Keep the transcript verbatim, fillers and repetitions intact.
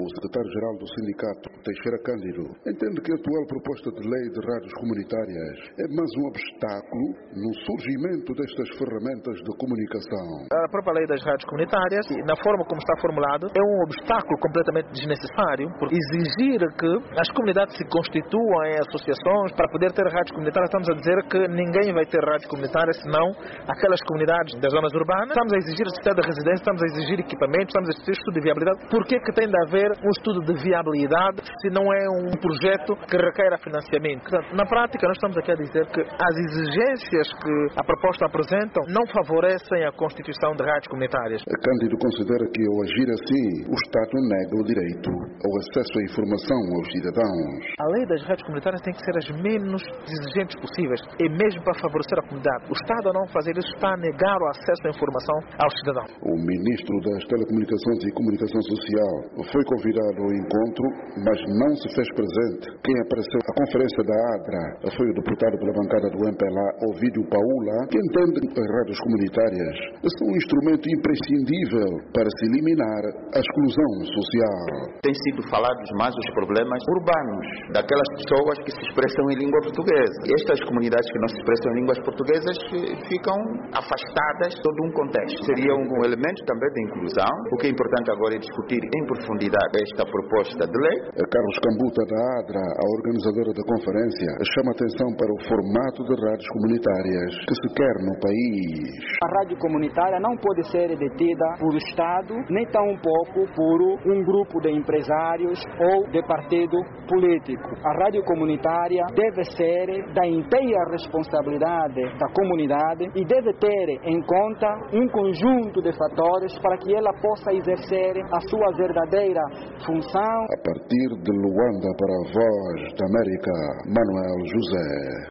O secretário-geral do sindicato, Teixeira Cândido, entende que a atual proposta de lei de rádios comunitárias é mais um obstáculo no surgimento destas ferramentas de comunicação. A própria lei das rádios comunitárias, na forma como está formulado, é um obstáculo completamente desnecessário, por exigir que as comunidades se constituam em associações para poder ter rádios comunitárias. Estamos a dizer que ninguém vai ter rádios comunitárias senão aquelas comunidades das zonas urbanas. Estamos a exigir a certidão de residência, estamos a exigir equipamentos, estamos a exigir estudo de viabilidade. Por que que tem de haver um estudo de viabilidade se não é um projeto que requer financiamento? Portanto, na prática, nós estamos aqui a dizer que as exigências que a proposta apresentam não favorecem a constituição de rádios comunitárias. Cândido considera que, ao agir assim, o Estado nega o direito ao acesso à informação aos cidadãos. A lei das rádios comunitárias tem que ser as menos exigentes possíveis, e mesmo para favorecer a comunidade. O Estado, a não fazer isso, está a negar o acesso à informação aos cidadãos. O ministro das Telecomunicações e Comunicação Social foi convidado ao encontro, mas não se fez presente. Quem apareceu à conferência da ADRA foi o deputado pela bancada do M P L A, Ovídio Paula, que entende que as rádios comunitárias são um instrumento imprescindível para se eliminar a exclusão social. Tem sido falados mais os problemas urbanos, daquelas pessoas que se expressam em língua portuguesa. Estas comunidades que não se expressam em línguas portuguesas ficam afastadas de todo um contexto. Seria um elemento também de inclusão. O que é importante agora é discutir em profundidade esta proposta de lei. Carlos Cambuta, da ADRA, a organizadora da conferência, chama atenção para o formato de rádios comunitárias que se quer no país. A rádio comunitária não pode ser detida por Estado, nem tão pouco por um grupo de empresários ou de partido político. A rádio comunitária deve ser da inteira responsabilidade da comunidade e deve ter em conta um conjunto de fatores para que ela possa exercer a sua verdadeira função. A partir de Luanda para a Voz da América, Manuel José.